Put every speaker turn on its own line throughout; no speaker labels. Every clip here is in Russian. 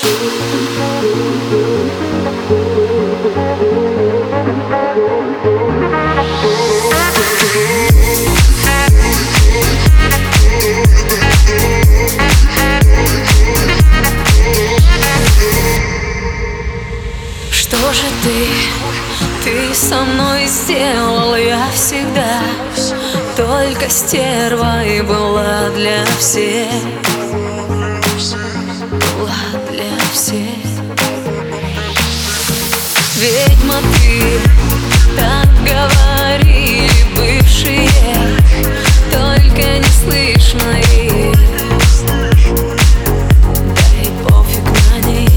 Что же ты со мной сделал? Я всегда только стервой была для всех, была для всех. Ведьма ты, так говорили бывшие, только не слышно их. Да и пофиг на них.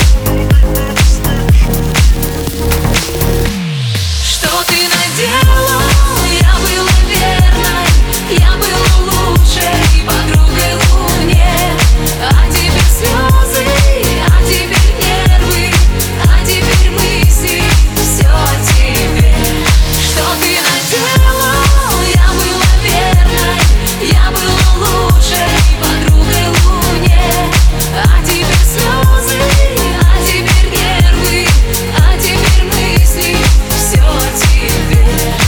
Что ты наделал? Я была верной, я была лучшей подругой Луне. А теперь слезы, а теперь нервы, а теперь мысли, все о тебе. Что ты наделал? Я была верной, я была лучшей подругой Луне. А теперь слезы, а теперь нервы, а теперь мысли, все о тебе.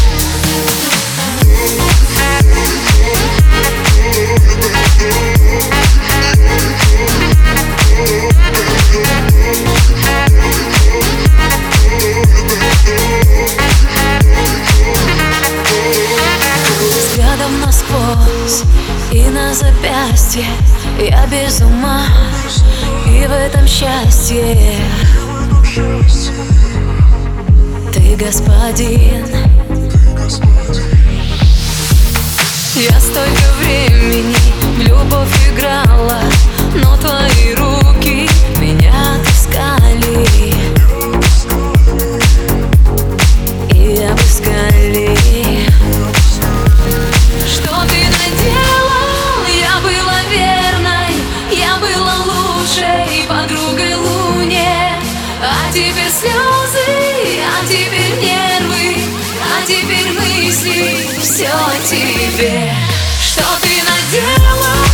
Взглядом насквозь и на запястье я без ума, и в этом счастье. Ты господин. Я столько времени в любовь играла, но твои руки меня отыскали и обыскали. Что ты наделал? Я была верной, я была лучшей подругой Луне. А теперь слезы, а теперь нервы, а теперь мысли, все о тебе. Что ты наделал?